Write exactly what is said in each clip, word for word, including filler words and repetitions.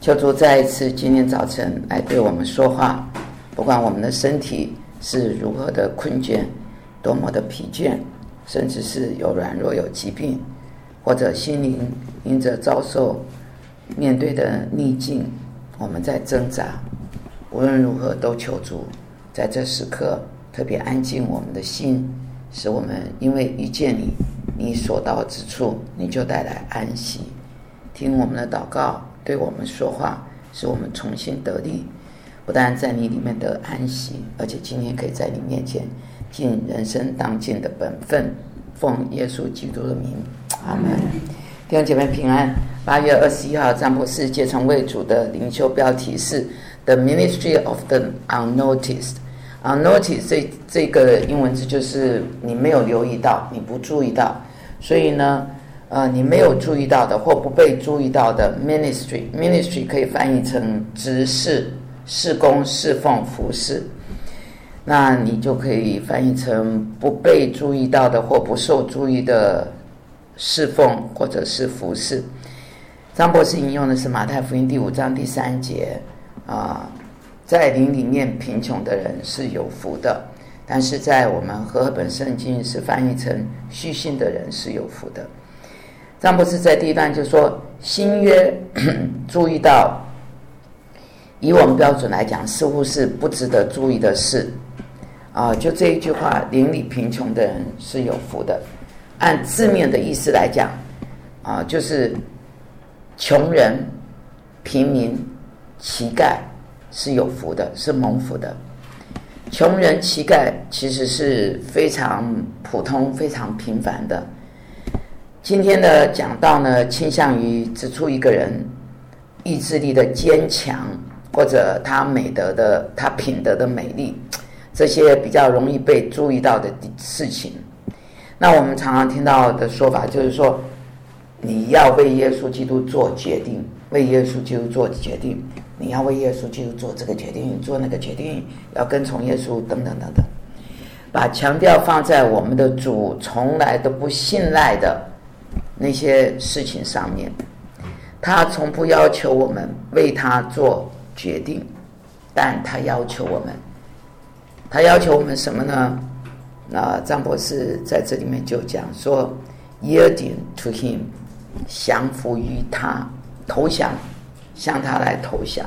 求主再一次今天早晨来对我们说话，不管我们的身体是如何的困倦，多么的疲倦，甚至是有软弱有疾病，或者心灵因着遭受面对的逆境，我们在挣扎，无论如何都求主在这时刻特别安静我们的心，使我们因为遇见你，你所到之处你就带来安息。听我们的祷告，对我们说话，使我们重新得力，不但在你里面得安息，而且今天可以在你面前尽人生当尽的本分，奉耶稣基督的名，阿门。弟兄姐妹平安。八月二十一号占卜师借从为主的灵修标题是 The Ministry of the Unnoticed。 Unnoticed 这, 这个英文字就是你没有留意到，你不注意到，所以呢呃，你没有注意到的或不被注意到的 ministry ministry 可以翻译成执事、事工、侍奉、服事，那你就可以翻译成不被注意到的或不受注意的侍奉或者是服事。张博士引用的是马太福音第五章第三节啊、呃，在灵里面贫穷的人是有福的，但是在我们和合本圣经是翻译成虚心的人是有福的。张博士在第一段就说，新约注意到以我们标准来讲似乎是不值得注意的事啊、呃，就这一句话，灵里贫穷的人是有福的，按字面的意思来讲啊、呃，就是穷人、平民、乞丐是有福的，是蒙福的。穷人、乞丐其实是非常普通、非常平凡的。今天的讲道呢，倾向于指出一个人意志力的坚强，或者他美德的、他品德的美丽，这些比较容易被注意到的事情。那我们常常听到的说法就是说，你要为耶稣基督做决定，为耶稣基督做决定，你要为耶稣基督做这个决定，做那个决定，要跟从耶稣等等等等，把强调放在我们的主从来都不信赖的那些事情上面。他从不要求我们为他做决定，但他要求我们，他要求我们什么呢？那张博士在这里面就讲说 yielding to him， 降服于他，投降，向他来投降，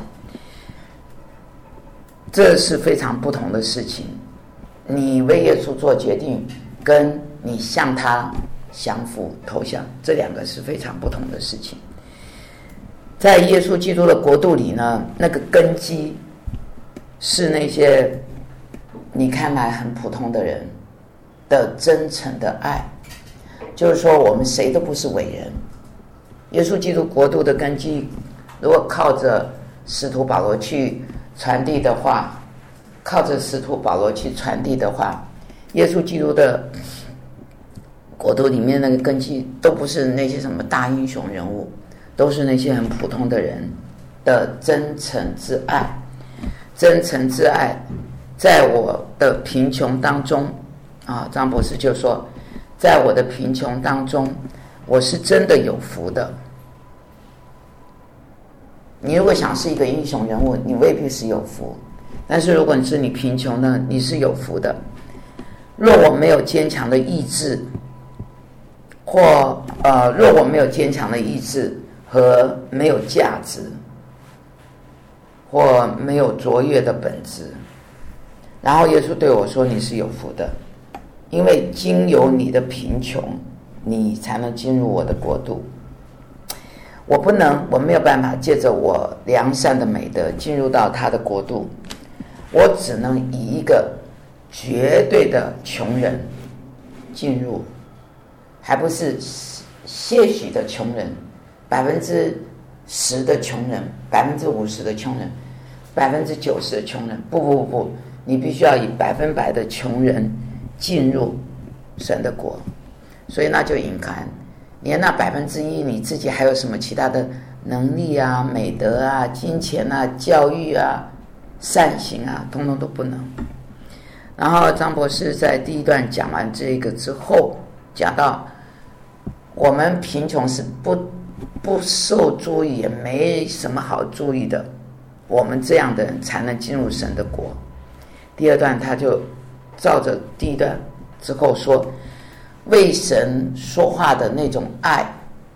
这是非常不同的事情。你为耶稣做决定，跟你向他降服投降，这两个是非常不同的事情。在耶稣基督的国度里呢，那个根基是那些你看来很普通的人的真诚的爱，就是说我们谁都不是伟人。耶稣基督国度的根基如果靠着使徒保罗去传递的话，靠着使徒保罗去传递的话，耶稣基督的国度里面那个根基都不是那些什么大英雄人物，都是那些很普通的人的真诚之爱。真诚之爱在我的贫穷当中啊，张博士就说，在我的贫穷当中我是真的有福的。你如果想是一个英雄人物，你未必是有福，但是如果你是你贫穷呢，你是有福的。若我没有坚强的意志，或呃，若我没有坚强的意志和没有价值，或没有卓越的本质，然后耶稣对我说，你是有福的，因为经由你的贫穷，你才能进入我的国度。我不能，我没有办法借着我良善的美德进入到他的国度，我只能以一个绝对的穷人进入，还不是些许的穷人，百分之十的穷人，百分之五十的穷人，百分之九十的穷人，不不不不，你必须要以百分百的穷人进入神的国。所以那就隐含连那百分之一你自己还有什么其他的能力啊、美德啊、金钱啊、教育啊、善行啊，通通都不能。然后张博士在第一段讲完这个之后，讲到我们贫穷是不不受注意，也没什么好注意的，我们这样的人才能进入神的国。第二段他就照着第一段之后说，为神说话的那种爱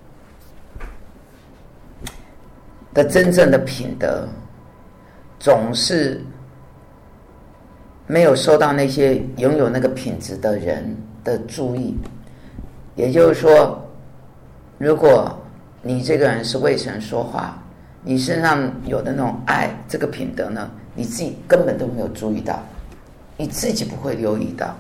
的真正的品德，总是没有受到那些拥有那个品质的人的注意。也就是说，如果你这个人是为神说话，你身上有的那种爱，这个品德呢，你自己根本都没有注意到，你自己不会留意到。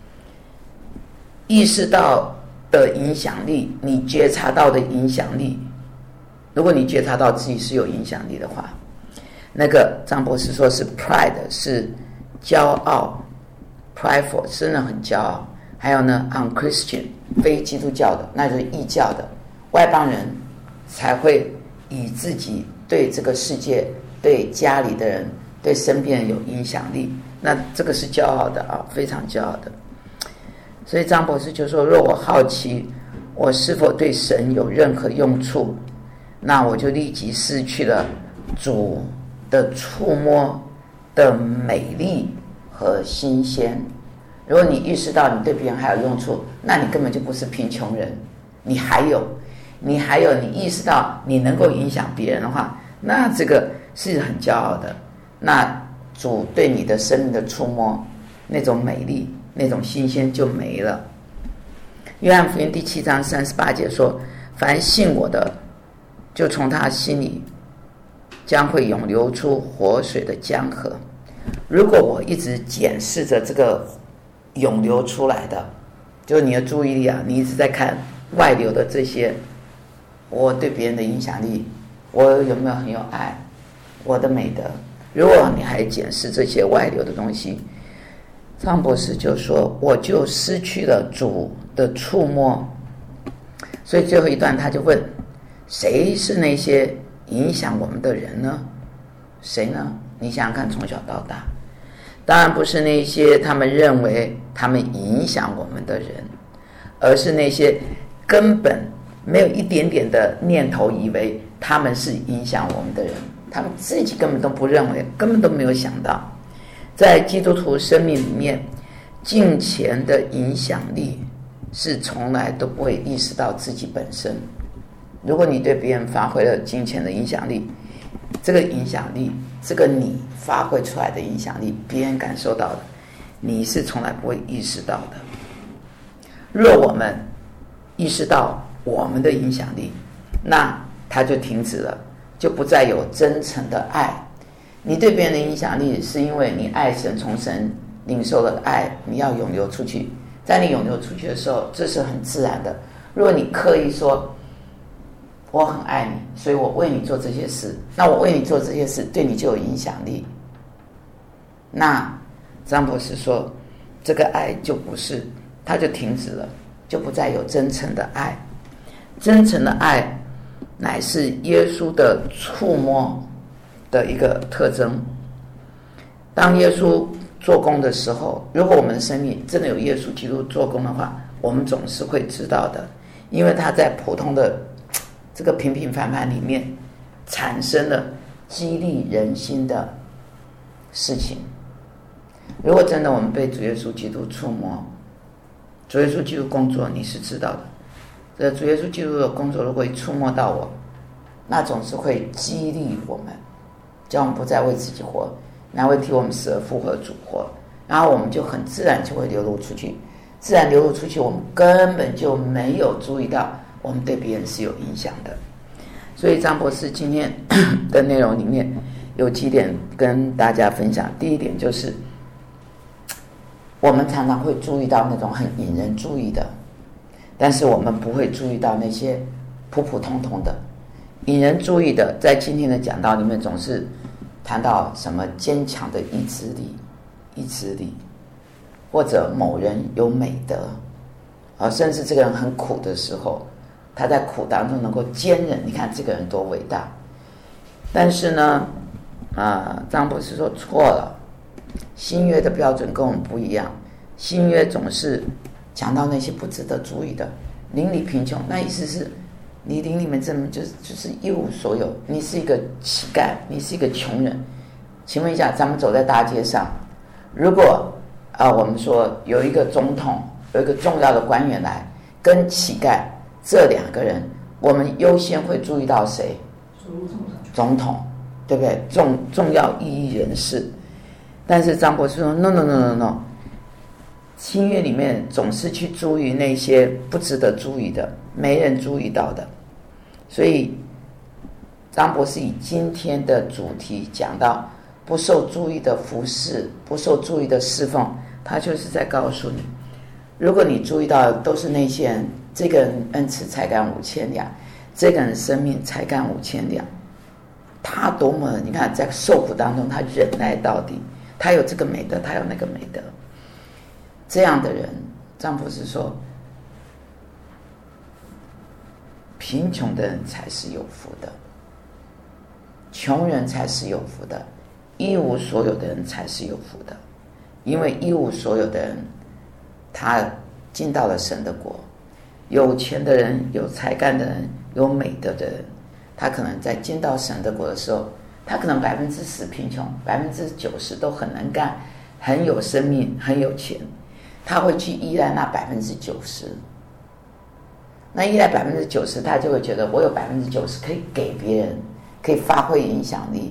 意识到的影响力，你觉察到的影响力，如果你觉察到自己是有影响力的话，那个张博士说是 pride， 是骄傲 prideful， 真的很骄傲。还有呢 unchristian， 非基督教的，那就是异教的外邦人才会以自己对这个世界、对家里的人、对身边人有影响力，那这个是骄傲的啊，非常骄傲的。所以张博士就说，若我好奇我是否对神有任何用处，那我就立即失去了主的触摸的美丽和新鲜。如果你意识到你对别人还有用处，那你根本就不是贫穷人，你还有你还有你意识到你能够影响别人的话，那这个是很骄傲的。那主对你的生命的触摸，那种美丽，那种新鲜就没了。约翰福音第七章三十八节说，凡信我的，就从他心里将会涌流出活水的江河。如果我一直检视着这个涌流出来的，就是你的注意力啊，你一直在看外流的这些，我对别人的影响力，我有没有很有爱，我的美德，如果你还检视这些外流的东西，张博士就说，我就失去了主的触摸。所以最后一段他就问，谁是那些影响我们的人呢？谁呢？你想想看，从小到大，当然不是那些他们认为他们影响我们的人，而是那些根本没有一点点的念头以为他们是影响我们的人，他们自己根本都不认为，根本都没有想到。在基督徒生命里面，金钱的影响力是从来都不会意识到自己本身。如果你对别人发挥了金钱的影响力，这个影响力，这个你发挥出来的影响力，别人感受到的，你是从来不会意识到的。若我们意识到我们的影响力，那它就停止了，就不再有真诚的爱。你对别人的影响力是因为你爱神，从神领受了爱，你要涌流出去。在你涌流出去的时候，这是很自然的。如果你刻意说我很爱你，所以我为你做这些事，那我为你做这些事对你就有影响力，那张博士说这个爱就不是，它就停止了，就不再有真诚的爱。真诚的爱乃是耶稣的触摸的一个特征。当耶稣做工的时候，如果我们的生命真的有耶稣基督做工的话，我们总是会知道的，因为他在普通的这个平平凡凡里面产生了激励人心的事情。如果真的我们被主耶稣基督触摸，主耶稣基督工作你是知道的，这主耶稣基督的工作如果一触摸到我，那总是会激励我们，叫我们不再为自己活，那会替我们死而复活的主活，然后我们就很自然就会流露出去，自然流露出去，我们根本就没有注意到我们对别人是有影响的。所以张博士今天的内容里面有几点跟大家分享。第一点就是我们常常会注意到那种很引人注意的，但是我们不会注意到那些普普通通的。引人注意的，在今天的讲道里面总是谈到什么坚强的意志力意志力，或者某人有美德，啊，甚至这个人很苦的时候，他在苦当中能够坚忍，你看这个人多伟大。但是呢啊，张博士说错了，新约的标准跟我们不一样。新约总是讲到那些不值得注意的，邻里贫穷，那意思是你灵里面真的就是就是一无所有，你是一个乞丐，你是一个穷人。请问一下，咱们走在大街上，如果啊、呃，我们说有一个总统，有一个重要的官员来，跟乞丐这两个人，我们优先会注意到谁？总统，对不对？重重要意义人士。但是张博士说 ：“no no no no no， 新约里面总是去注意那些不值得注意的，没人注意到的。所以张博士以今天的主题讲到不受注意的服事，不受注意的侍奉，他就是在告诉你，如果你注意到的都是那些人，这个人恩赐才干五千两，这个人生命才干五千两，他多么，你看在受苦当中他忍耐到底，他有这个美德，他有那个美德，这样的人，张博士说，贫穷的人才是有福的，穷人才是有福的，一无所有的人才是有福的。因为一无所有的人，他进到了神的国。有钱的人，有才干的人，有美德的人，他可能在进到神的国的时候，他可能百分之十贫穷，百分之九十都很能干，很有生命，很有钱。他会去依赖那百分之九十。那依赖百分之九十，他就会觉得我有百分之九十可以给别人，可以发挥影响力。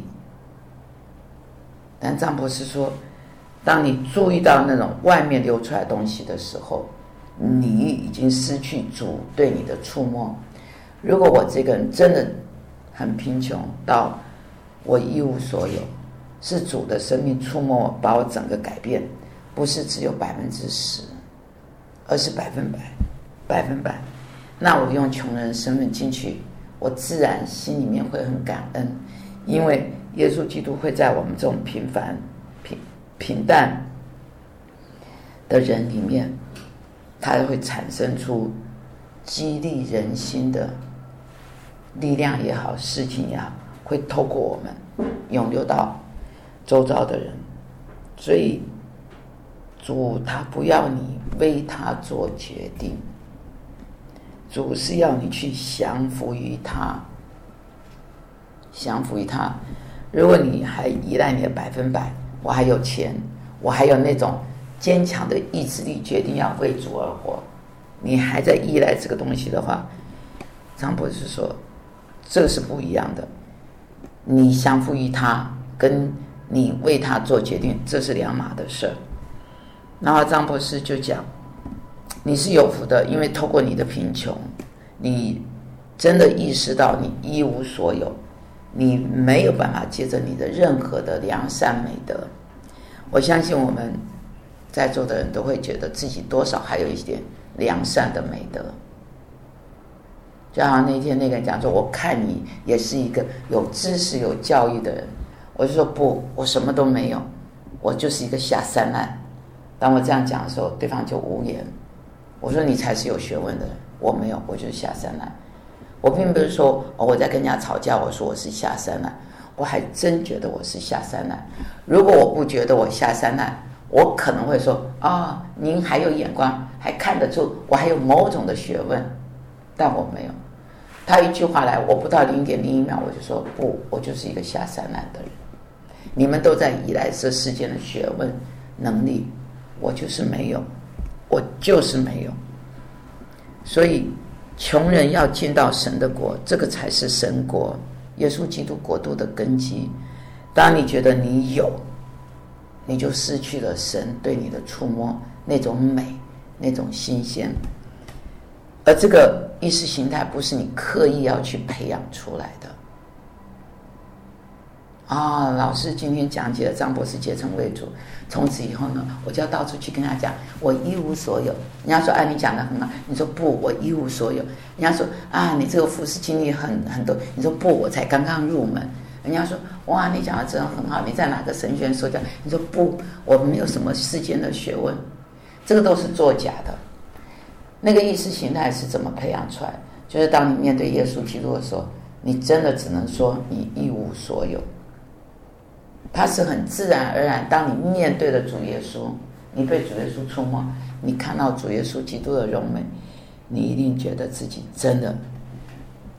但张博士说，当你注意到那种外面流出来的东西的时候，你已经失去主对你的触摸。如果我这个人真的很贫穷到我一无所有，是主的生命触摸我，把我整个改变，不是只有百分之十，而是百分百，百分百。那我用穷人身份进去，我自然心里面会很感恩，因为耶稣基督会在我们这种平凡、平平淡的人里面，他会产生出激励人心的力量也好，事情也好，会透过我们涌流到周遭的人。所以主他不要你为他做决定，主是要你去降服于他，降服于他。如果你还依赖你的百分百，我还有钱，我还有那种坚强的意志力，决定要为主而活，你还在依赖这个东西的话，张博士说，这个是不一样的。你降服于他，跟你为他做决定，这是两码的事儿。然后张博士就讲，你是有福的，因为透过你的贫穷，你真的意识到你一无所有，你没有办法借着你的任何的良善美德。我相信我们在座的人都会觉得自己多少还有一点良善的美德。就好像那天那个人讲说，我看你也是一个有知识有教育的人，我就说不，我什么都没有，我就是一个下三滥。当我这样讲的时候，对方就无言。我说你才是有学问的人，我没有，我就是下三滥。我并不是说、哦、我在跟人家吵架，我说我是下三滥，我还真觉得我是下三滥。如果我不觉得我下三滥，我可能会说啊、哦，您还有眼光，还看得出我还有某种的学问，但我没有。他一句话来，我不到零点零一秒，我就说不，我就是一个下三滥的人。你们都在依赖这世间的学问能力，我就是没有，我就是没有。所以穷人要进到神的国，这个才是神国，耶稣基督国度的根基。当你觉得你有，你就失去了神对你的触摸，那种美，那种新鲜。而这个意识形态不是你刻意要去培养出来的。啊、哦，老师今天讲解了张博士竭诚为主，从此以后呢，我就要到处去跟他讲，我一无所有。人家说，哎，你讲得很好。你说不，我一无所有。人家说，啊，你这个服事经历很很多。你说不，我才刚刚入门。人家说，哇，你讲的真的很好，你在哪个神学院受教？你说不，我没有什么世间的学问，这个都是作假的。那个意识形态是怎么培养出来？就是当你面对耶稣基督的时候，你真的只能说你一无所有。它是很自然而然，当你面对了主耶稣，你被主耶稣触摸，你看到主耶稣基督的荣美，你一定觉得自己真的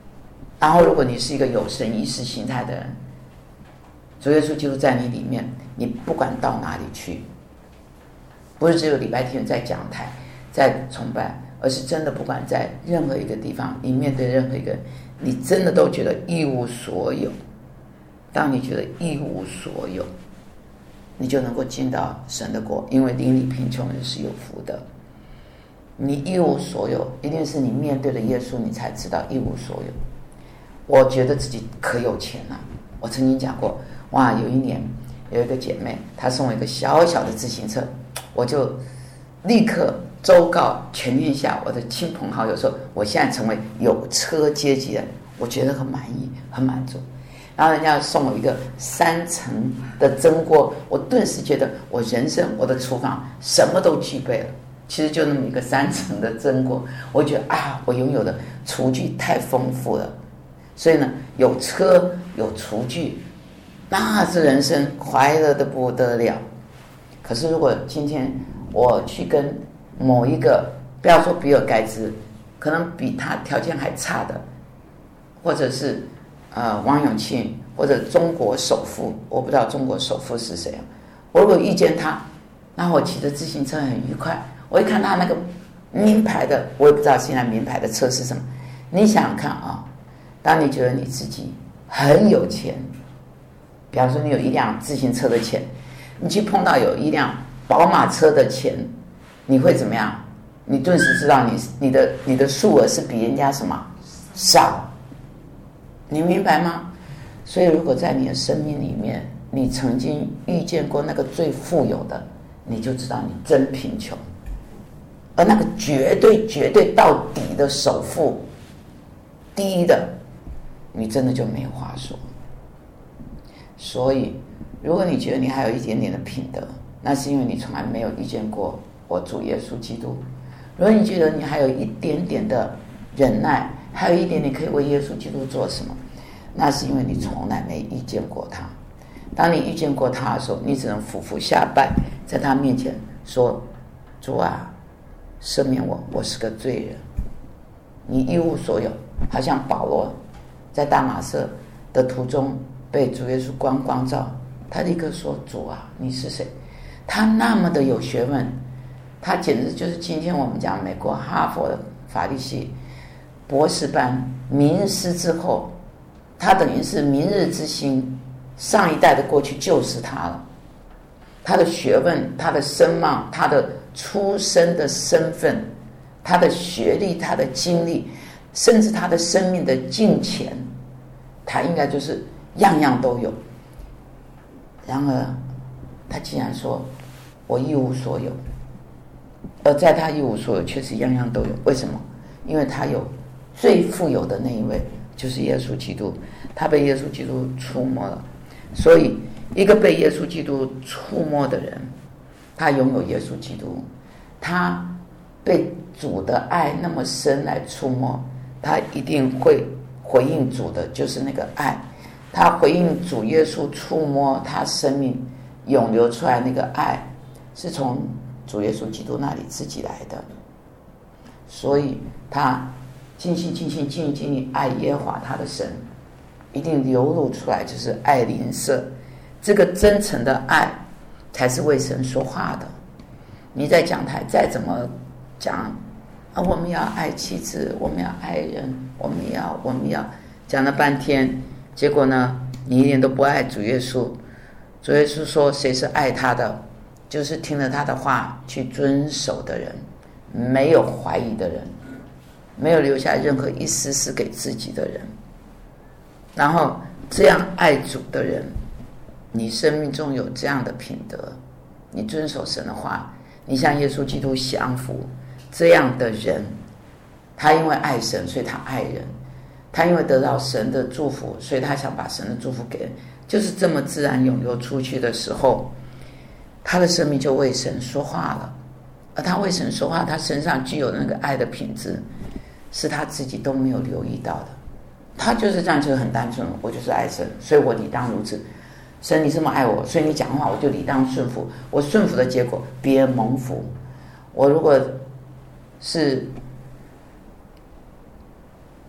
然后如果你是一个有神意识形态的人，主耶稣基督在你里面，你不管到哪里去，不是只有礼拜天在讲台在崇拜，而是真的不管在任何一个地方，你面对任何一个人，你真的都觉得一无所有。当你觉得一无所有，你就能够进到神的国，因为邻里贫穷人是有福的。你一无所有，一定是你面对了耶稣，你才知道一无所有。我觉得自己可有钱了、啊。我曾经讲过，哇，有一年有一个姐妹，她送我一个小小的自行车，我就立刻周告全天下我的亲朋好友说，我现在成为有车阶级人，我觉得很满意，很满足。然后人家送我一个三层的蒸锅，我顿时觉得我人生我的厨房什么都具备了。其实就那么一个三层的蒸锅，我觉得啊，我拥有的厨具太丰富了。所以呢，有车有厨具，那是人生快乐的不得了。可是如果今天我去跟某一个，不要说比尔盖茨，可能比他条件还差的，或者是呃王永庆，或者中国首富，我不知道中国首富是谁啊。我如果遇见他，那我骑着自行车很愉快。我一看他那个名牌的，我也不知道现在名牌的车是什么。你想想看啊，当你觉得你自己很有钱，比方说你有一辆自行车的钱，你去碰到有一辆宝马车的钱，你会怎么样？你顿时知道你你的你的数额是比人家什么少，你明白吗？所以如果在你的生命里面，你曾经遇见过那个最富有的，你就知道你真贫穷。而那个绝对绝对到底的首富，第一的，你真的就没有话说。所以如果你觉得你还有一点点的品德，那是因为你从来没有遇见过我主耶稣基督。如果你觉得你还有一点点的忍耐，还有一点点可以为耶稣基督做什么，那是因为你从来没遇见过他。当你遇见过他的时候，你只能俯伏下拜，在他面前说，主啊，赦免我，我是个罪人。你一无所有，好像保罗在大马色的途中被主耶稣光光照，他立刻说，主啊，你是谁？他那么的有学问，他简直就是今天我们讲美国哈佛的法律系博士班名师之后，他等于是明日之星，上一代的过去就是他了。他的学问，他的声望，他的出身的身份，他的学历，他的经历，甚至他的生命的金钱，他应该就是样样都有。然而他竟然说我一无所有，而在他一无所有却是样样都有。为什么？因为他有最富有的那一位，就是耶稣基督，他被耶稣基督触摸了。所以一个被耶稣基督触摸的人，他拥有耶稣基督，他被主的爱那么深来触摸，他一定会回应主的，就是那个爱。他回应主耶稣触摸他生命涌流出来那个爱，是从主耶稣基督那里自己来的。所以他尽心尽心尽心尽力爱耶和华他的神，一定流露出来就是爱邻舍。这个真诚的爱才是为神说话的。你在讲台再怎么讲啊，我们要爱妻子，我们要爱人，我们要我们要讲了半天，结果呢，你一点都不爱主耶稣。主耶稣说，谁是爱他的，就是听了他的话去遵守的人，没有怀疑的人，没有留下任何一丝丝给自己的人。然后这样爱主的人，你生命中有这样的品德，你遵守神的话，你向耶稣基督降服，这样的人，他因为爱神，所以他爱人，他因为得到神的祝福，所以他想把神的祝福给人，就是这么自然涌流出去的时候，他的生命就为神说话了。而他为神说话，他身上具有的那个爱的品质，是他自己都没有留意到的。他就是这样，就是很单纯，我就是爱神，所以我理当如此。神你这么爱我，所以你讲话我就理当顺服。我顺服的结果，别人蒙福。我如果是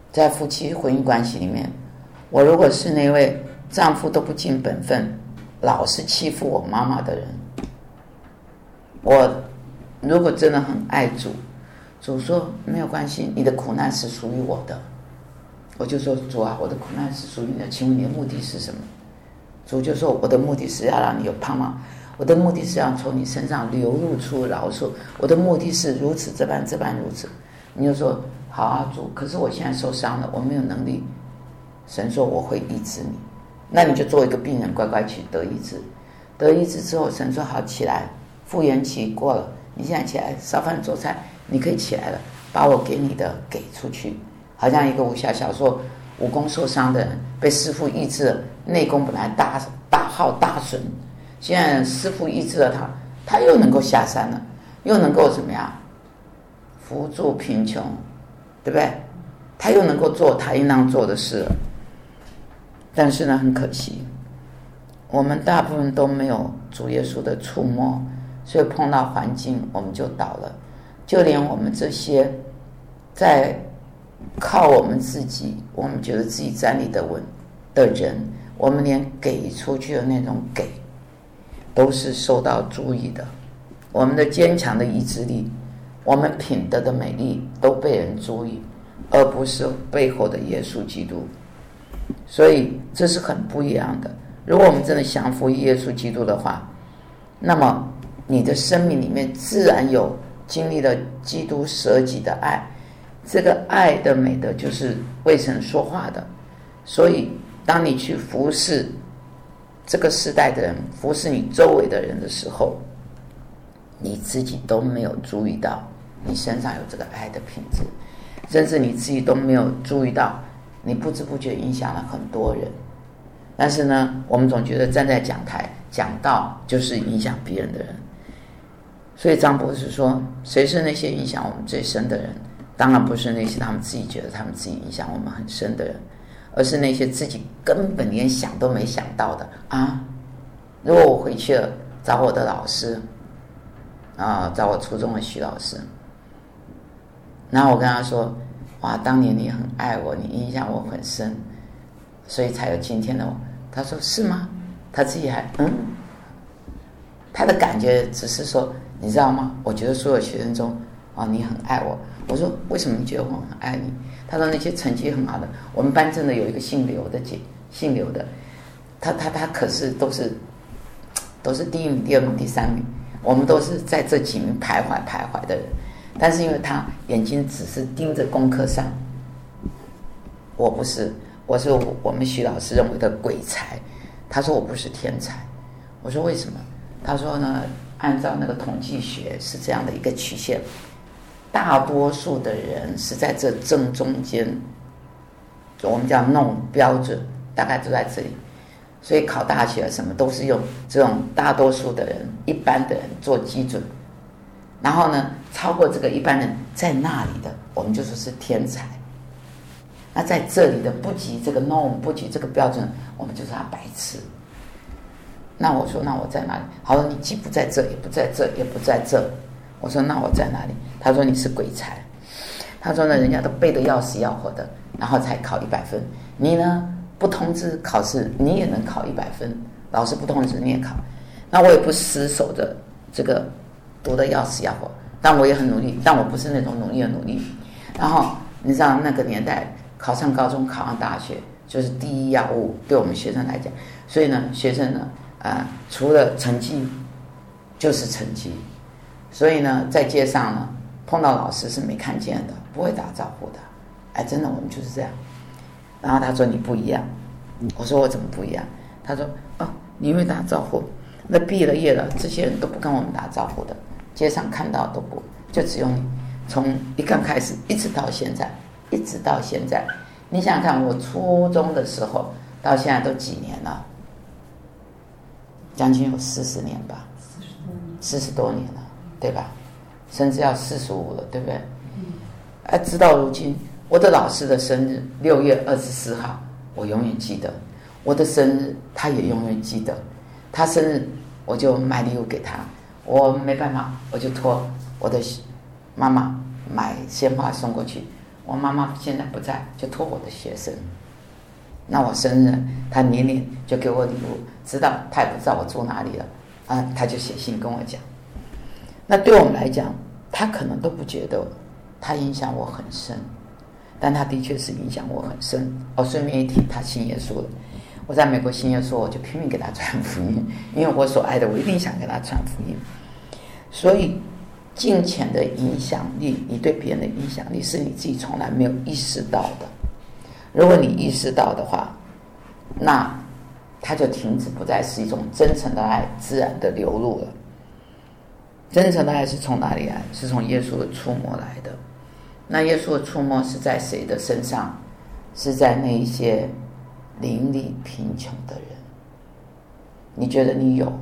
在夫妻婚姻关系里面，我如果是那位丈夫都不尽本分，老是欺负我妈妈的人，我如果真的很爱主，主说没有关系，你的苦难是属于我的，我就说主啊，我的苦难是属于你的，请问你的目的是什么？主就说我的目的是要让你有盼望，我的目的是要从你身上流露出饶恕，我的目的是如此这般这般如此。你就说好啊主，可是我现在受伤了，我没有能力。神说我会医治你，那你就做一个病人，乖乖去得医治。得医治之后，神说好，起来，复原期过了，你现在起来烧饭做菜，你可以起来了，把我给你的给出去。好像一个武侠小说，武功受伤的人被师父医治了，内功本来大大耗大损，现在师父医治了他，他又能够下山了，又能够怎么样扶助贫穷，对不对？他又能够做他应当做的事了。但是呢，很可惜，我们大部分都没有主耶稣的触摸，所以碰到环境我们就倒了。就连我们这些在靠我们自己，我们觉得自己站立得稳的人，我们连给出去的那种给都是受到注意的。我们的坚强的意志力，我们品德的美丽都被人注意，而不是背后的耶稣基督。所以这是很不一样的。如果我们真的降服耶稣基督的话，那么你的生命里面自然有经历了基督舍己的爱。这个爱的美德就是为神说话的。所以当你去服侍这个时代的人，服侍你周围的人的时候，你自己都没有注意到你身上有这个爱的品质，甚至你自己都没有注意到你不知不觉影响了很多人。但是呢，我们总觉得站在讲台讲道就是影响别人的人。所以张博士说，谁是那些影响我们最深的人？当然不是那些他们自己觉得他们自己影响我们很深的人，而是那些自己根本连想都没想到的啊！如果我回去了找我的老师啊，找我初中的徐老师，然后我跟他说，哇，当年你很爱我，你影响我很深，所以才有今天的我。他说是吗？他自己还嗯，他的感觉只是说，你知道吗？我觉得所有学生中啊，你很爱我。我说为什么你觉得我很爱你？他说那些成绩很好的，我们班真的有一个姓刘的姐，姓刘的，他他他可是都是都是第一名、第二名、第三名，我们都是在这几名徘徊徘徊的人。但是因为他眼睛只是盯着功课上，我不是，我是我们徐老师认为的鬼才。他说我不是天才。我说为什么？他说呢，按照那个统计学是这样的一个曲线，大多数的人是在这正中间，我们叫弄标准，大概都在这里。所以考大学什么都是用这种大多数的人、一般的人做基准，然后呢，超过这个一般人在那里的，我们就说是天才。那在这里的不及这个 norm， 不及这个标准，我们就说他白痴。那我说那我在哪里？好了，你既不在这，也不在这，也不在这。我说那我在哪里？他说你是鬼才。他说呢，人家都背得要死要活的，然后才考一百分，你呢不通知考试，你也能考一百分，老师不通知你也考。那我也不死守着这个读得要死要活，但我也很努力，但我不是那种努力的努力。然后你知道那个年代考上高中考上大学就是第一要务，对我们学生来讲。所以呢，学生呢呃，除了成绩就是成绩。所以呢，在街上呢碰到老师是没看见的，不会打招呼的。哎，真的我们就是这样。然后他说你不一样。我说我怎么不一样？他说哦，你会打招呼，那毕了业了，这些人都不跟我们打招呼的，街上看到都不，就只有你。从一刚开始一直到现在，一直到现在，你想想看，我初中的时候到现在都几年了？将近有四十年吧，四十多年了，对吧？甚至要四十五了，对不对？哎，直到如今，我的老师的生日六月二十四号，我永远记得。我的生日他也永远记得。他生日我就买礼物给他，我没办法，我就托我的妈妈买鲜花送过去。 我妈妈现在不在，就托我的学生。那我生日，他年年就给我礼物，知道他也不知道我住哪里了啊，他就写信跟我讲。那对我们来讲，他可能都不觉得他影响我很深，但他的确是影响我很深。哦，顺便一提，他信耶稣了。我在美国信耶稣，我就拼命给他传福音，因为我所爱的，我一定想给他传福音。所以金钱的影响力，你对别人的影响力，是你自己从来没有意识到的。如果你意识到的话，那它就停止不再是一种真诚的爱自然的流露了。真诚的爱是从哪里来？是从耶稣的触摸来的。那耶稣的触摸是在谁的身上？是在那一些邻里贫穷的人。你觉得你有？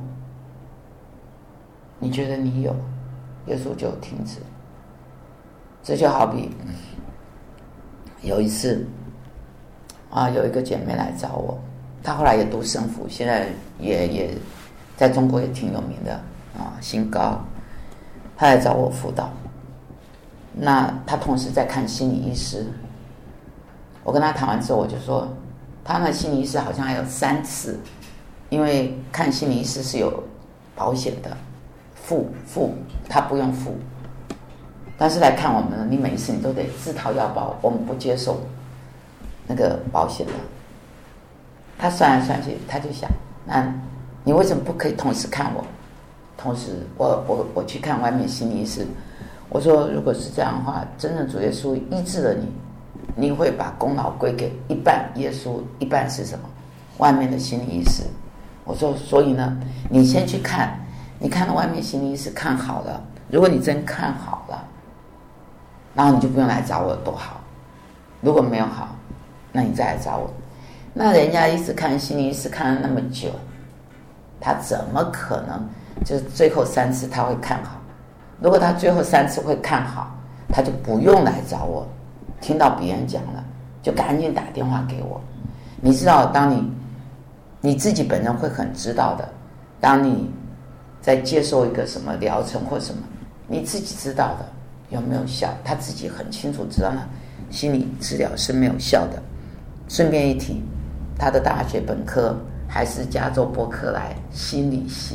你觉得你有？耶稣就停止。这就好比有一次啊，有一个姐妹来找我，她后来也读神父，现在也也在中国也挺有名的啊，姓高。她来找我辅导，那她同时在看心理医师。我跟她谈完之后，我就说，她那心理医师好像还有三次，因为看心理医师是有保险的，付付她不用付，但是来看我们，你每一次你都得自掏腰包，我们不接受那个保险的。他算来算去，他就想，那你为什么不可以同时看我，同时我我我去看外面心理医师？我说，如果是这样的话，真正主耶稣医治了你，你会把功劳归给一半耶稣，一半是什么？外面的心理医师。我说，所以呢，你先去看，你看到外面心理医师看好了，如果你真看好了，然后你就不用来找我，多好。如果没有好，那你再来找我。那人家一直看心理医师看了那么久，他怎么可能就是最后三次他会看好？如果他最后三次会看好，他就不用来找我。听到别人讲了，就赶紧打电话给我。你知道，当你你自己本人会很知道的，当你在接受一个什么疗程或什么，你自己知道的有没有效，他自己很清楚知道呢。心理治疗是没有效的。顺便一提，他的大学本科还是加州伯克莱心理系，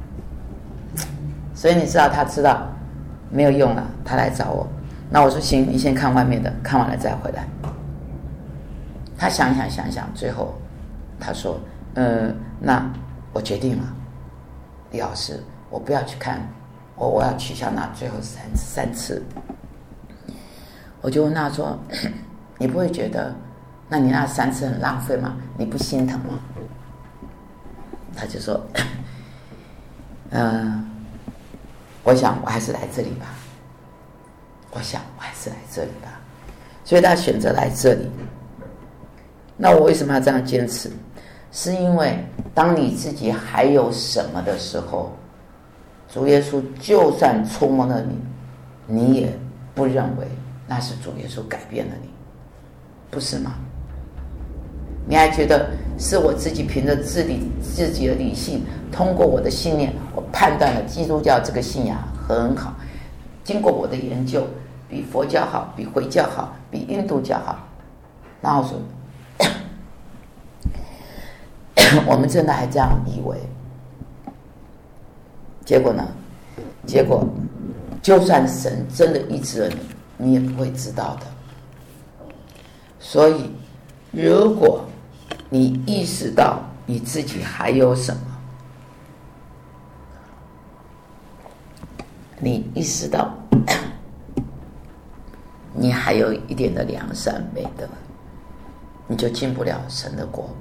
所以你知道他知道没有用了，他来找我。那我说行，你先看外面的，看完了再回来。他想想想想，最后他说，呃，那我决定了，李老师，我不要去看，我我要取消那最后三三次。我就问他说，你不会觉得那你那三次很浪费吗？你不心疼吗？他就说，呃，我想我还是来这里吧。我想我还是来这里吧。所以他选择来这里。那我为什么要这样坚持？是因为当你自己还有什么的时候，主耶稣就算触摸了你，你也不认为那是主耶稣改变了你，不是吗？你还觉得是我自己凭着自己自己的理性，通过我的信念，我判断了基督教这个信仰很好，经过我的研究，比佛教好，比回教好，比印度教好。然后说，我们真的还这样以为。结果呢？结果就算神真的医治了你，你也不会知道的。所以如果你意识到你自己还有什么，你意识到你还有一点的良善美德，你就进不了神的国。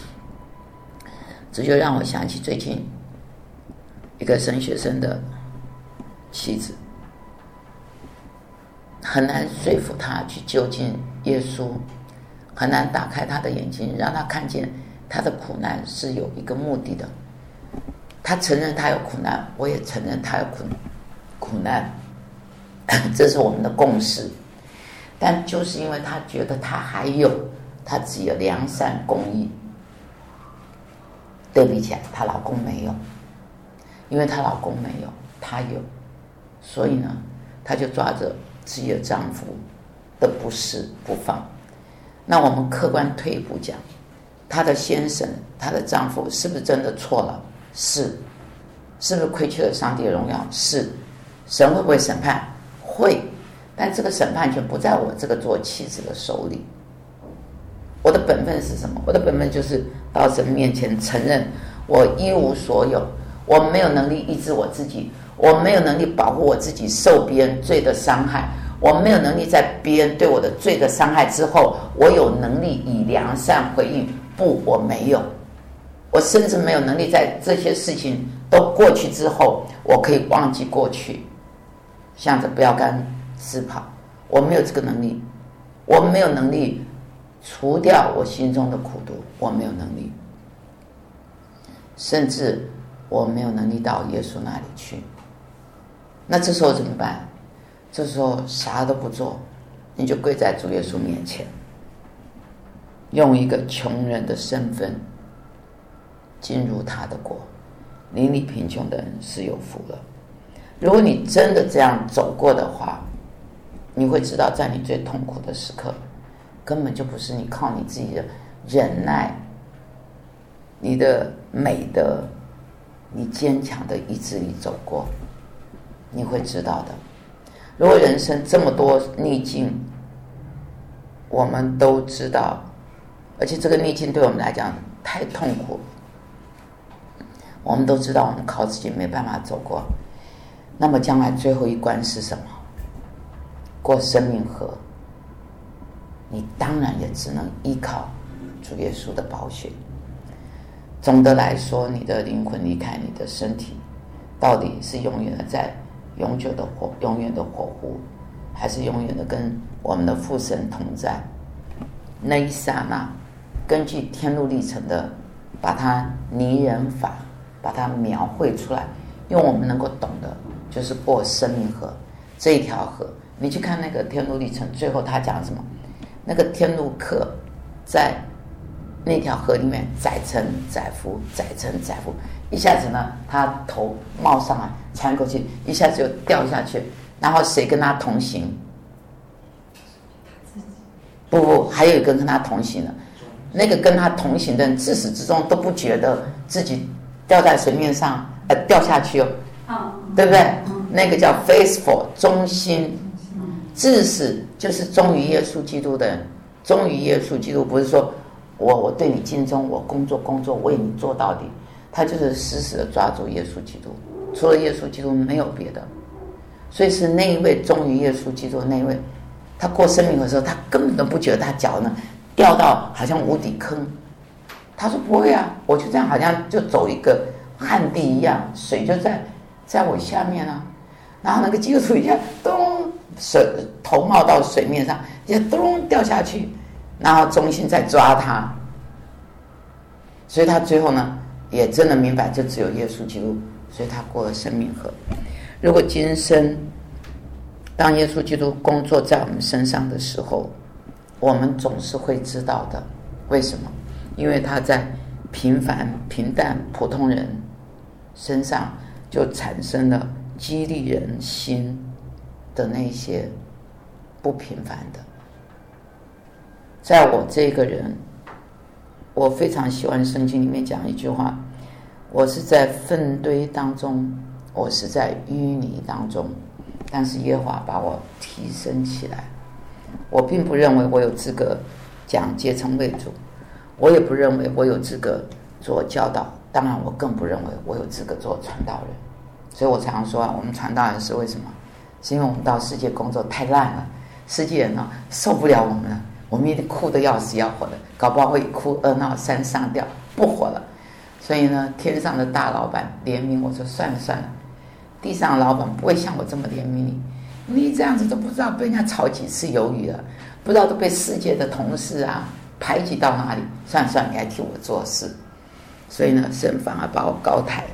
这就让我想起最近一个神学生的妻子，很难说服他去就近耶稣，很难打开他的眼睛，让他看见他的苦难是有一个目的的。他承认他有苦难，我也承认他有苦苦难，这是我们的共识。但就是因为他觉得他还有他自己的良善公义，对比起来她老公没有，因为她老公没有，她有，所以呢她就抓着自己的丈夫的不是不放。那我们客观退一步讲，她的先生她的丈夫是不是真的错了？是。是不是亏缺了上帝的荣耀？是。神会不会审判？会。但这个审判权不在我这个做妻子的手里。我的本分是什么？我的本分就是到神面前承认我一无所有，我没有能力医治我自己，我没有能力保护我自己受别人罪的伤害，我没有能力在别人对我的罪的伤害之后，我有能力以良善回应。不，我没有。我甚至没有能力在这些事情都过去之后，我可以忘记过去，向着标杆直跑。我没有这个能力，我没有能力除掉我心中的苦毒，我没有能力，甚至我没有能力到耶稣那里去。那这时候怎么办？这时候啥都不做，你就跪在主耶稣面前，用一个穷人的身份进入他的国。邻里贫穷的人是有福了。如果你真的这样走过的话，你会知道在你最痛苦的时刻，根本就不是你靠你自己的忍耐，你的美德，你坚强的意志力走过，你会知道的。如果人生这么多逆境，我们都知道，而且这个逆境对我们来讲太痛苦，我们都知道我们靠自己没办法走过，那么将来最后一关是什么？过生命河，你当然也只能依靠主耶稣的宝血。总的来说，你的灵魂离开你的身体，到底是永远的在永久的火永远的火湖，还是永远的跟我们的父神同在？那一刹那，根据天路历程的把它拟人法，把它描绘出来，用我们能够懂的，就是过生命河这一条河。你去看那个天路历程，最后他讲什么？那个天路客在那条河里面载沉载浮，载沉载浮，一下子呢，他头冒上来，喘口气，一下子就掉下去。然后谁跟他同行？不不，还有一个跟他同行的，那个跟他同行的人自始至终都不觉得自己掉在水面上，呃，掉下去哦，对不对？那个叫 faithful 忠心，自始就是忠于耶稣基督的人。忠于耶稣基督不是说我我对你尽忠，我工作工作为你做到底，他就是死死的抓住耶稣基督，除了耶稣基督没有别的。所以是那一位忠于耶稣基督的那一位，他过生命的时候，他根本都不觉得他脚呢掉到好像无底坑。他说不会啊，我就这样好像就走一个旱地一样，水就在在我下面啊。然后那个基督徒一下咚，水头冒到水面上，一下咚掉下去，然后中心在抓他。所以他最后呢也真的明白，就只有耶稣基督，所以他过了生命河。如果今生当耶稣基督工作在我们身上的时候，我们总是会知道的。为什么？因为他在平凡平淡普通人身上就产生了激励人心的那些不平凡的。在我这个人，我非常喜欢圣经里面讲一句话，我是在粪堆当中，我是在淤泥当中，但是耶和华把我提升起来。我并不认为我有资格讲结成为主，我也不认为我有资格做教导，当然我更不认为我有资格做传道人。所以我常常说啊，我们传道人是为什么？是因为我们到世界工作太烂了，世界人呢受不了我们了，我们一定哭得要死要活的，搞不好会哭二闹三上吊，不活了。所以呢，天上的大老板怜悯我说算了算了，地上的老板不会像我这么怜悯你，你这样子都不知道被人家炒几次鱿鱼了，不知道都被世界的同事啊排挤到哪里，算了算了，你还替我做事。所以呢，神反而把我高抬。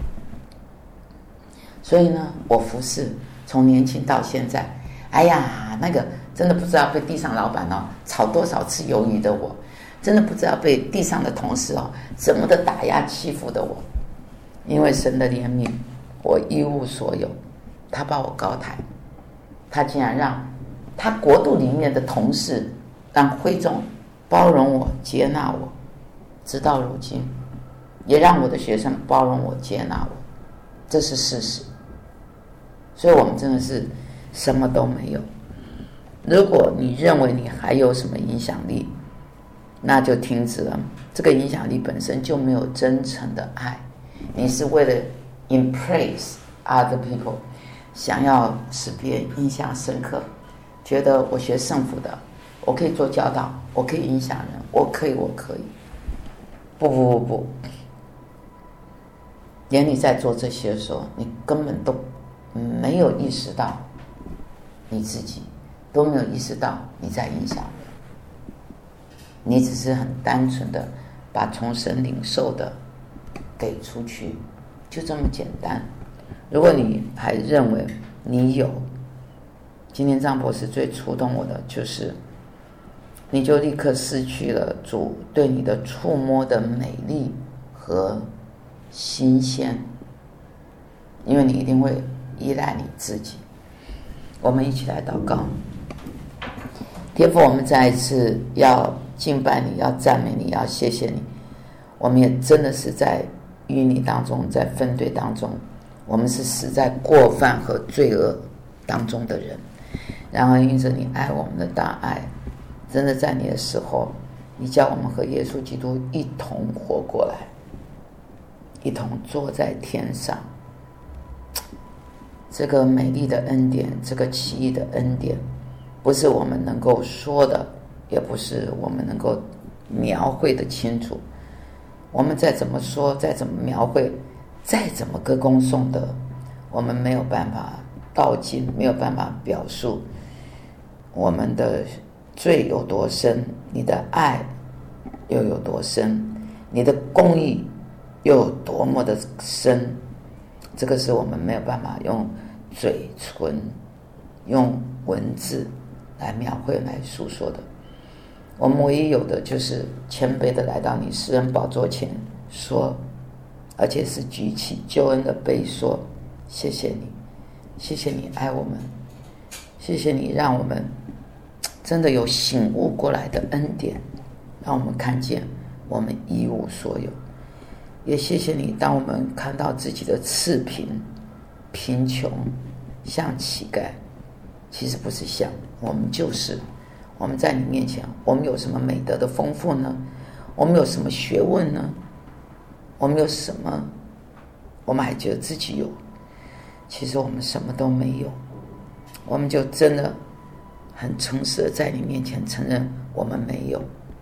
所以呢，我服侍从年轻到现在，哎呀，那个真的不知道被地上老板哦炒多少次鱿鱼的我，真的不知道被地上的同事哦怎么的打压欺负的我，因为神的怜悯，我一无所有，他把我高抬，他竟然让他国度里面的同事让会众包容我接纳我，直到如今也让我的学生包容我接纳我，这是事实。所以我们真的是什么都没有。如果你认为你还有什么影响力，那就停止了。这个影响力本身就没有真诚的爱，你是为了 impress other people， 想要使别人印象深刻，觉得我学圣福的，我可以做教导，我可以影响人，我可以我可以。不不不不，连你在做这些的时候，你根本都没有意识到你自己，都没有意识到你在影响人，你只是很单纯的把从神领受的给出去，就这么简单。如果你还认为你有，今天张博士最触动我的就是，你就立刻失去了主对你的触摸的美丽和新鲜，因为你一定会依赖你自己。我们一起来祷告。天父，我们再一次要敬拜你，要赞美你，要谢谢你。我们也真的是在淤泥当中，在分队当中，我们是死在过犯和罪恶当中的人。然而因着你爱我们的大爱，真的在你的时候，你叫我们和耶稣基督一同活过来，一同坐在天上。这个美丽的恩典，这个奇异的恩典，不是我们能够说的，也不是我们能够描绘的清楚。我们再怎么说，再怎么描绘，再怎么歌功颂德，我们没有办法道尽，没有办法表述我们的罪有多深，你的爱又有多深，你的公义又有多么的深。这个是我们没有办法用嘴唇用文字来描绘来诉说的。我们唯一有的就是谦卑的来到你施恩宝座前说，而且是举起救恩的杯说，谢谢你，谢谢你爱我们，谢谢你让我们真的有醒悟过来的恩典，让我们看见我们一无所有。也谢谢你，当我们看到自己的赤贫、贫穷，像乞丐，其实不是像，我们就是。我们在你面前，我们有什么美德的丰富呢？我们有什么学问呢？我们有什么？我们还觉得自己有，其实我们什么都没有。我们就真的很诚实的在你面前承认我们没有。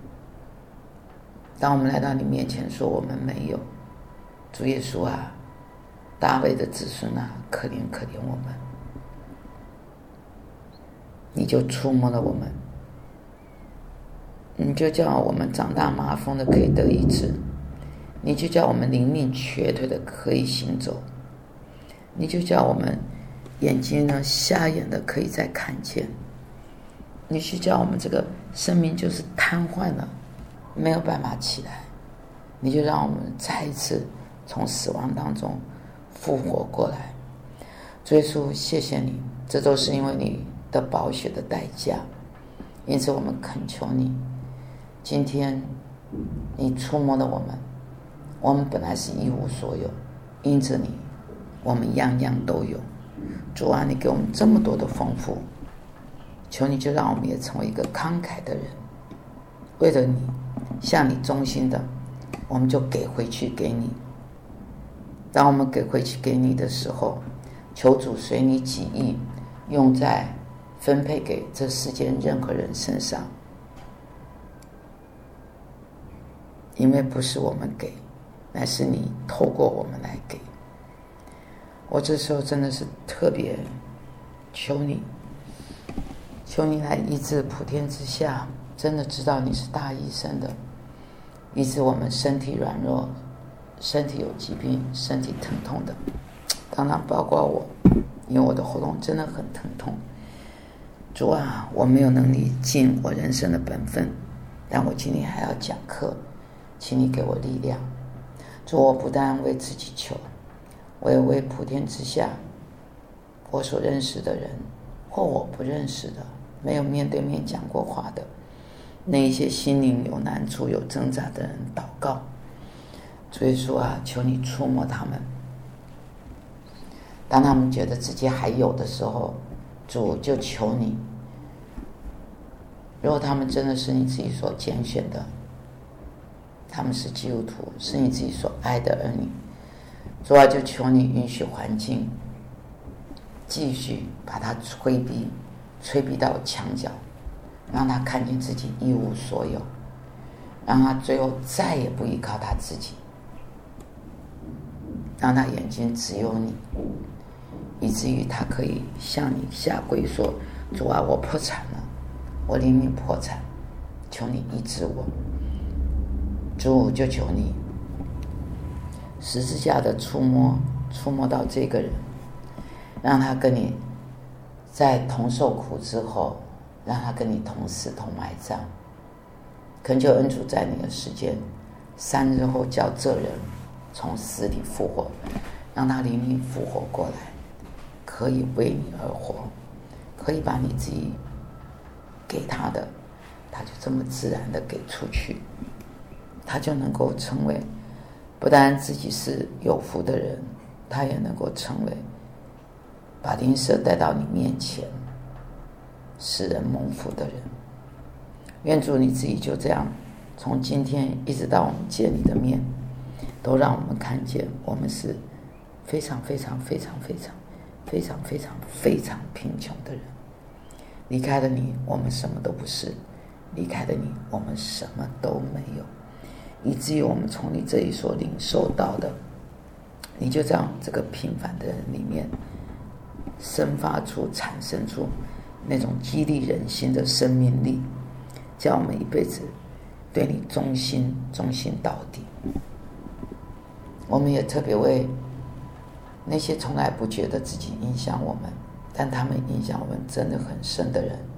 当我们来到你面前说我们没有，主耶稣啊，大卫的子孙啊，可怜可怜我们，你就触摸了我们，你就叫我们长大麻风的可以得医治，你就叫我们灵命瘸腿的可以行走，你就叫我们眼睛呢瞎眼的可以再看见，你去叫我们这个生命就是瘫痪了，没有办法起来，你就让我们再一次从死亡当中复活过来。主耶稣，谢谢你，这都是因为你的宝血的代价，因此我们恳求你，今天你触摸了我们，我们本来是一无所有，因着你我们样样都有。主啊，你给我们这么多的丰富，求你就让我们也成为一个慷慨的人，为了你，向你忠心的，我们就给回去给你。当我们给回去给你的时候，求主随你己意用在分配给这世间任何人身上，因为不是我们给，乃是你透过我们来给。我这时候真的是特别求你，求你来医治普天之下，真的知道你是大医生的，医治我们身体软弱，身体有疾病，身体疼痛的，当然包括我，因为我的喉咙真的很疼痛。主啊，我没有能力尽我人生的本分，但我今天还要讲课，请你给我力量。主，我不但为自己求，我也为普天之下我所认识的人或我不认识的没有面对面讲过话的，那一些心灵有难处有挣扎的人祷告。主耶稣啊，求你触摸他们，当他们觉得自己还有的时候，主就求你，如果他们真的是你自己所拣选的，他们是基督徒，是你自己所爱的儿女，主啊，就求你允许环境继续把他催逼催逼到墙角，让他看见自己一无所有，让他最后再也不依靠他自己，让他眼睛只有你，以至于他可以向你下跪说，主啊，我破产了，我灵命破产，求你医治我。主，就求你十字架的触摸触摸到这个人，让他跟你在同受苦之后，让他跟你同死同埋葬。恳求恩主在你的时间，三日后叫这人从死里复活，让他灵命复活过来，可以为你而活，可以把你自己给他的，他就这么自然的给出去，他就能够成为不但自己是有福的人，他也能够成为把灵舍带到你面前使人蒙福的人。愿主你自己就这样从今天一直到我们见你的面，都让我们看见我们是非常非常非常非常非常非常非常贫穷的人。离开了你，我们什么都不是；离开了你，我们什么都没有。以至于我们从你这里所领受到的，你就这样这个平凡的人里面生发出产生出那种激励人心的生命力，叫我们一辈子对你忠心忠心到底。我们也特别为那些从来不觉得自己影响我们，但他们影响我们真的很深的人，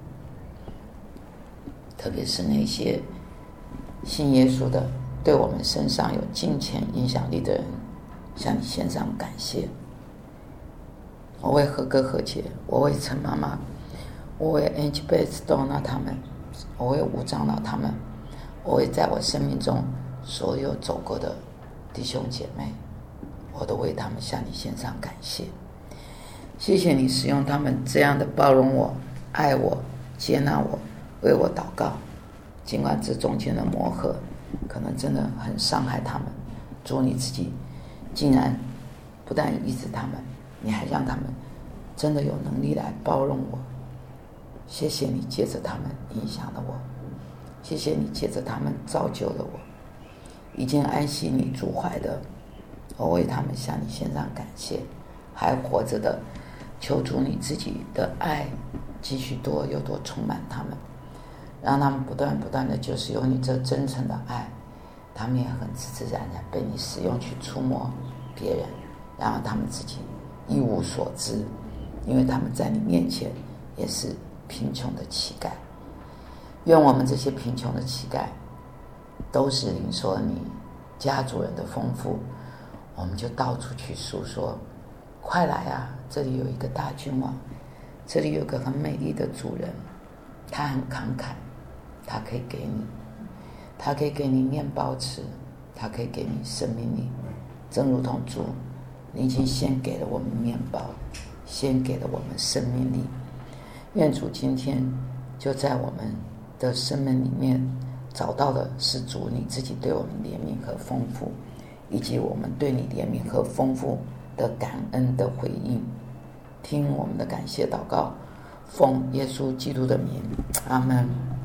特别是那些信耶稣的，对我们身上有金钱影响力的人，向你献上感谢。我为何哥何姐，我为陈妈妈，我为 Angie Bates Donna 他们，我为吴长老他们，我为在我生命中所有走过的弟兄姐妹，我都为他们向你献上感谢。谢谢你使用他们这样的包容我、爱我、接纳我，为我祷告。尽管这中间的磨合可能真的很伤害他们，主你自己竟然不但医治他们，你还让他们真的有能力来包容我。谢谢你借着他们影响了我，谢谢你借着他们造就了我。已经安息你主怀的，我为他们向你献上感谢。还活着的，求主你自己的爱继续多又多充满他们，让他们不断不断的就是有你这真诚的爱，他们也很自自然然被你使用去触摸别人，然后他们自己一无所知，因为他们在你面前也是贫穷的乞丐。愿我们这些贫穷的乞丐都是领受了你家主人的丰富，我们就到处去诉说，快来啊，这里有一个大君王，这里有个很美丽的主人，他很慷慨，他可以给你，他可以给你面包吃，他可以给你生命力，正如同主你已经先给了我们面包，先给了我们生命力。愿主今天就在我们的生命里面找到的是主你自己对我们怜悯和丰富，以及我们对你怜悯和丰富的感恩的回应。听我们的感谢祷告，奉耶稣基督的名，阿们。